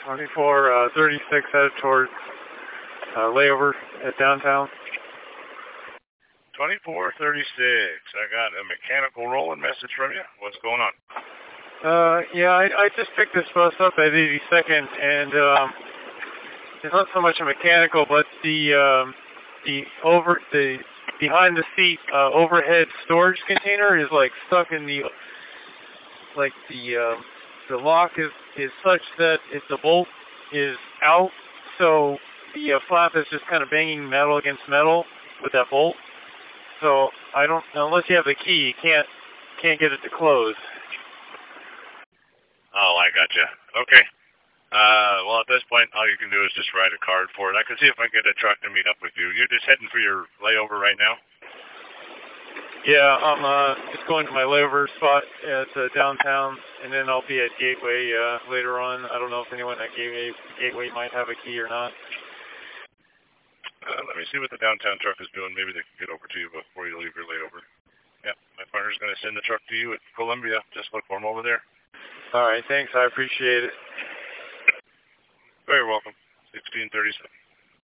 2436 headed towards layover at downtown. 2436. I got a mechanical rolling message from you. What's going on? Yeah, I just picked this bus up at 82nd, and it's not so much a mechanical, but the behind the seat overhead storage container is like stuck in the lock is such that if the bolt is out, so the flap is just kind of banging metal against metal with that bolt. So I don't, unless you have the key, you can't get it to close. Oh, I gotcha. Okay. Well, at this point, all you can do is just write a card for it. I can see if I can get a truck to meet up with you. You're just heading for your layover right now? Yeah, I'm just going to my layover spot at downtown, and then I'll be at Gateway later on. I don't know if anyone at Gateway might have a key or not. Let me see what the downtown truck is doing. Maybe they can get over to you before you leave your layover. Yeah, my partner's going to send the truck to you at Columbia. Just look for him over there. All right, thanks. I appreciate it. Very welcome. 1637.